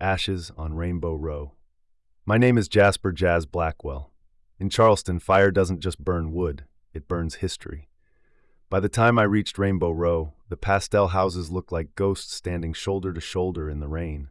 Ashes on Rainbow Row. My name is Jasper Jazz Blackwell. In Charleston, fire doesn't just burn wood, it burns history. By the time I reached Rainbow Row, the pastel houses looked like ghosts standing shoulder to shoulder in the rain.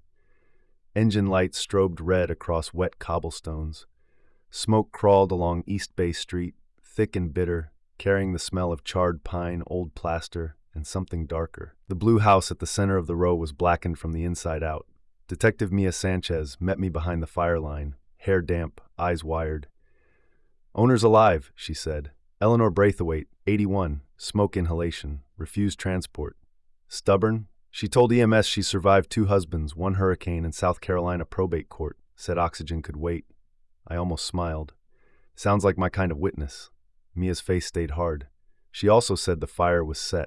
Engine lights strobed red across wet cobblestones. Smoke crawled along East Bay Street, thick and bitter, carrying the smell of charred pine, old plaster, and something darker. The blue house at the center of the row was blackened from the inside out. Detective Mia Sanchez met me behind the fire line, hair damp, eyes wired. "Owner's alive," she said. "Eleanor Braithwaite, 81, smoke inhalation, refused transport. Stubborn? She told EMS she survived 2 husbands, 1 hurricane, and South Carolina probate court, said oxygen could wait." I almost smiled. Sounds like my kind of witness. Mia's face stayed hard. She also said the fire was set.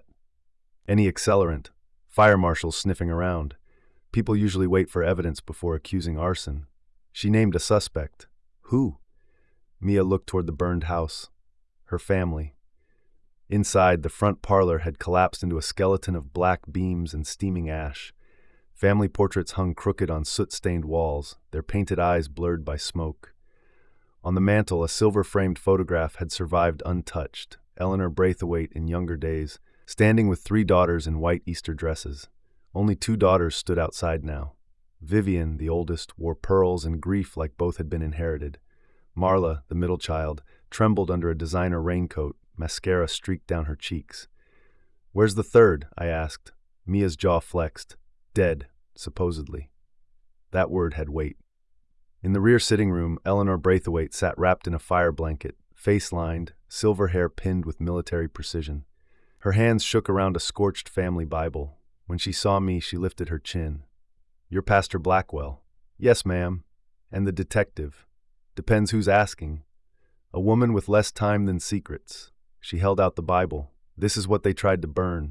Any accelerant. Fire marshals sniffing around. People usually wait for evidence before accusing arson. She named a suspect. Who? Mia looked toward the burned house. Her family. Inside, the front parlor had collapsed into a skeleton of black beams and steaming ash. Family portraits hung crooked on soot-stained walls, their painted eyes blurred by smoke. On the mantel, a silver-framed photograph had survived untouched, Eleanor Braithwaite in younger days, standing with 3 daughters in white Easter dresses. Only 2 daughters stood outside now. Vivian, the oldest, wore pearls and grief like both had been inherited. Marla, the middle child, trembled under a designer raincoat, mascara streaked down her cheeks. "Where's the third?" I asked. Mia's jaw flexed. "Dead, supposedly." That word had weight. In the rear sitting room, Eleanor Braithwaite sat wrapped in a fire blanket, face-lined, silver hair pinned with military precision. Her hands shook around a scorched family Bible. When she saw me, she lifted her chin. "You're Pastor Blackwell." "Yes, ma'am." "And the detective." "Depends who's asking." "A woman with less time than secrets." She held out the Bible. "This is what they tried to burn."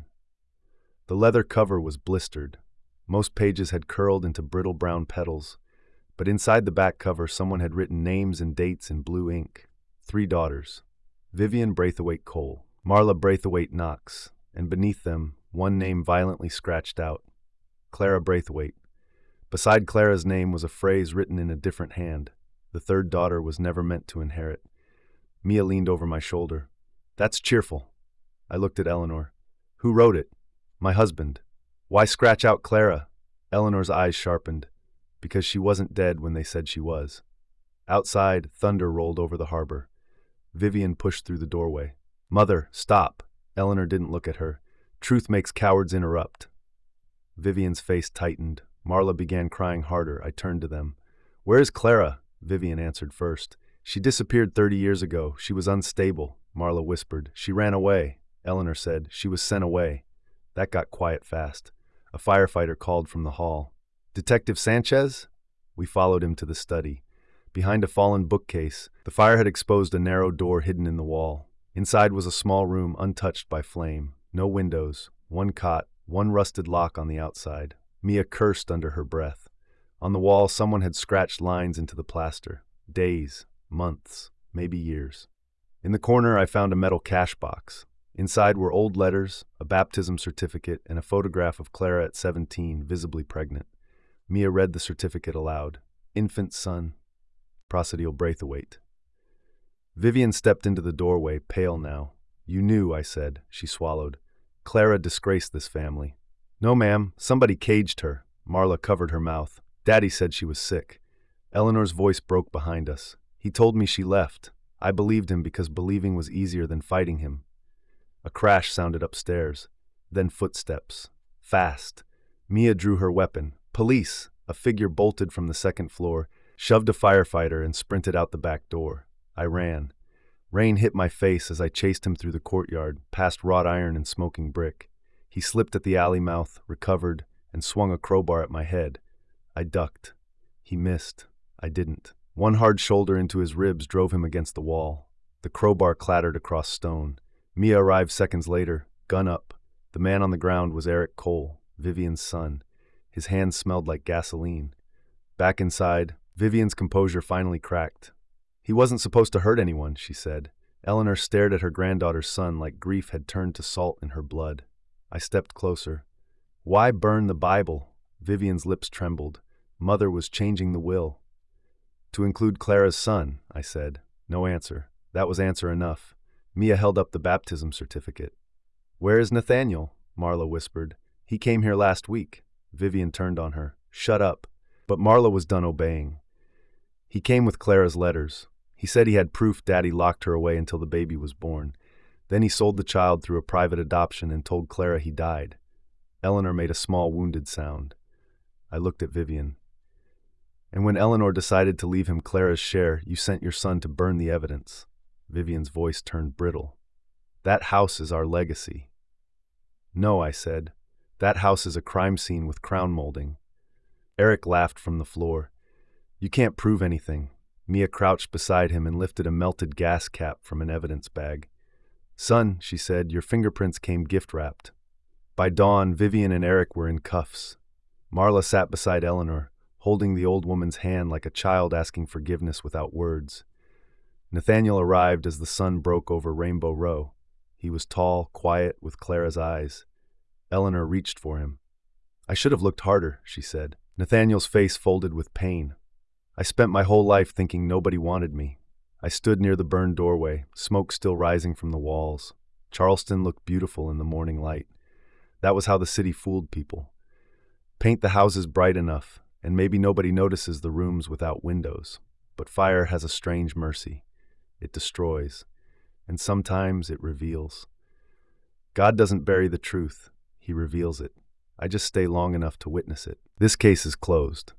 The leather cover was blistered. Most pages had curled into brittle brown petals. But inside the back cover, someone had written names and dates in blue ink. 3 daughters. Vivian Braithwaite Cole, Marla Braithwaite Knox, and beneath them, one name violently scratched out. Clara Braithwaite. Beside Clara's name was a phrase written in a different hand. The 3rd daughter was never meant to inherit. Mia leaned over my shoulder. "That's cheerful." I looked at Eleanor. "Who wrote it?" "My husband." "Why scratch out Clara?" Eleanor's eyes sharpened. "Because she wasn't dead when they said she was." Outside, thunder rolled over the harbor. Vivian pushed through the doorway. "Mother, stop." Eleanor didn't look at her. "Truth makes cowards interrupt." Vivian's face tightened. Marla began crying harder. I turned to them. "Where is Clara?" Vivian answered first. "She disappeared 30 years ago. She was unstable," Marla whispered. "She ran away." Eleanor said. "She was sent away." That got quiet fast. A firefighter called from the hall. "Detective Sanchez?" We followed him to the study. Behind a fallen bookcase, the fire had exposed a narrow door hidden in the wall. Inside was a small room untouched by flame. No windows, 1 cot, 1 rusted lock on the outside. Mia cursed under her breath. On the wall, someone had scratched lines into the plaster. Days, months, maybe years. In the corner, I found a metal cash box. Inside were old letters, a baptism certificate, and a photograph of Clara at 17, visibly pregnant. Mia read the certificate aloud. "Infant son, Presidio Braithwaite." Vivian stepped into the doorway, pale now. "You knew," I said. She swallowed. "Clara disgraced this family." "No, ma'am. Somebody caged her." Marla covered her mouth. "Daddy said she was sick." Eleanor's voice broke behind us. "He told me she left. I believed him because believing was easier than fighting him." A crash sounded upstairs. Then footsteps. Fast. Mia drew her weapon. "Police!" A figure bolted from the 2nd floor, shoved a firefighter, and sprinted out the back door. I ran. Rain hit my face as I chased him through the courtyard, past wrought iron and smoking brick. He slipped at the alley mouth, recovered, and swung a crowbar at my head. I ducked. He missed. I didn't. One hard shoulder into his ribs drove him against the wall. The crowbar clattered across stone. Mia arrived seconds later, gun up. The man on the ground was Eric Cole, Vivian's son. His hands smelled like gasoline. Back inside, Vivian's composure finally cracked. "He wasn't supposed to hurt anyone," she said. Eleanor stared at her granddaughter's son like grief had turned to salt in her blood. I stepped closer. "Why burn the Bible?" Vivian's lips trembled. Mother was changing the will. To include Clara's son, I said. No answer. That was answer enough. Mia held up the baptism certificate. Where is Nathaniel? Marla whispered. He came here last week. Vivian turned on her. Shut up. But Marla was done obeying. He came with Clara's letters. He said he had proof Daddy locked her away until the baby was born. Then he sold the child through a private adoption and told Clara he died. Eleanor made a small wounded sound. I looked at Vivian. And when Eleanor decided to leave him Clara's share, you sent your son to burn the evidence. Vivian's voice turned brittle. That house is our legacy. No, I said. That house is a crime scene with crown molding. Eric laughed from the floor. You can't prove anything. Mia crouched beside him and lifted a melted gas cap from an evidence bag. Son, she said, your fingerprints came gift-wrapped. By dawn, Vivian and Eric were in cuffs. Marla sat beside Eleanor, holding the old woman's hand like a child asking forgiveness without words. Nathaniel arrived as the sun broke over Rainbow Row. He was tall, quiet, with Clara's eyes. Eleanor reached for him. I should have looked harder, she said. Nathaniel's face folded with pain. I spent my whole life thinking nobody wanted me. I stood near the burned doorway, smoke still rising from the walls. Charleston looked beautiful in the morning light. That was how the city fooled people. Paint the houses bright enough, and maybe nobody notices the rooms without windows. But fire has a strange mercy. It destroys, and sometimes it reveals. God doesn't bury the truth. He reveals it. I just stay long enough to witness it. This case is closed.